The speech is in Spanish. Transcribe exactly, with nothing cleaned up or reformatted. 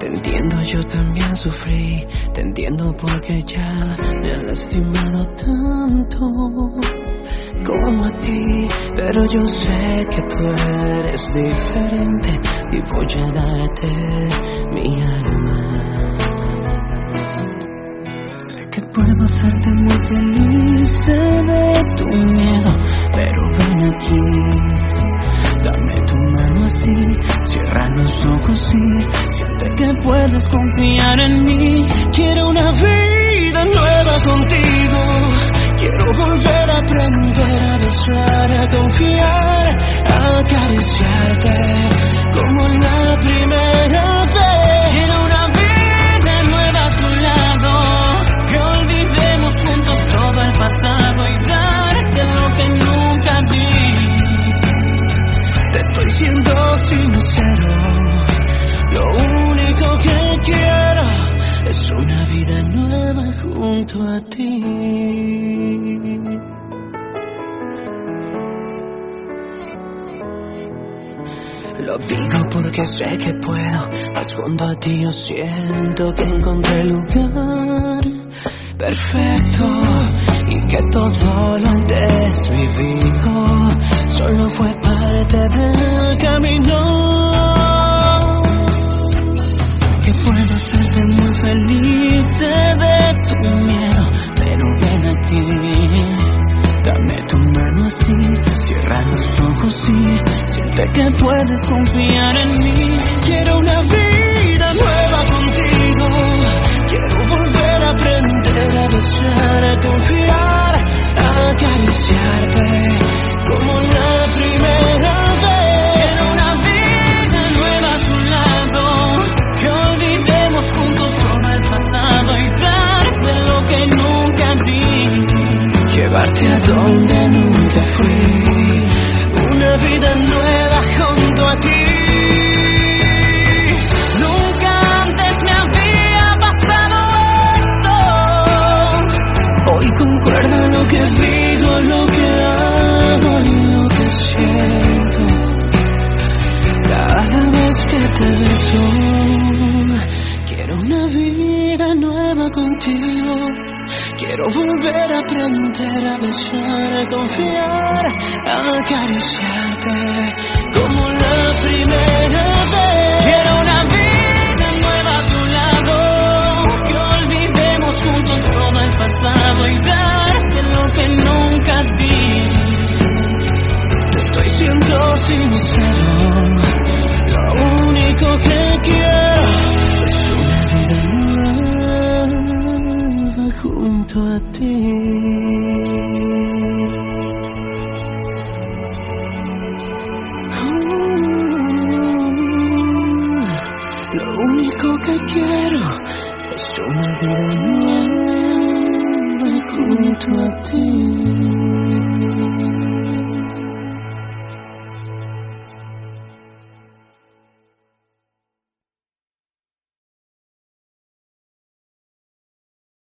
Te entiendo, yo también sufrí. Te entiendo porque ya me han lastimado tanto como a ti. Pero yo sé que tú eres diferente y voy a darte mi alma. Sé que puedo hacerte muy feliz, sé de tu miedo, pero ven aquí. Dame tu mano así, cierra los ojos y siente que puedes confiar en mí. Quiero una vida nueva contigo. Quiero volver a aprender a besar, a confiar, a acariciarte como la primera vez. Quiero una vida nueva a tu lado, que olvidemos juntos todo el pasado y darte lo que nunca di. Te estoy siendo sincero, lo único que quiero es una vida nueva junto a ti. Lo digo porque sé que puedo, mas junto a ti yo siento que encontré el lugar perfecto y que todo lo antes vivido solo fue parte del camino. Sé que puedo hacerte muy feliz, sé de tu miedo, pero ven aquí. Dame tu mano así, cierra los ojos y siente que puedes confiar en mí. Quiero una vida nueva contigo. Quiero volver a aprender a besar, a confiar, a acariciarte como la primera vez. Quiero una vida nueva a tu lado, que olvidemos juntos todo el pasado y darte lo que nunca di. Llevarte a donde nunca fui, una vida nueva junto a ti. Nunca antes me había pasado esto. Hoy concuerda lo que digo, lo que hago y lo que siento. Cada vez que te beso, quiero una vida nueva contigo. Quiero volver a aprender a besar, a confiar, a acariciarte como la primera vez. Quiero una vida nueva a tu lado, que olvidemos juntos todo el pasado y darte lo que nunca di. Te estoy siendo sincero, lo único que quiero es una vida nueva junto a ti. Lo único que quiero es una vida nueva junto a ti.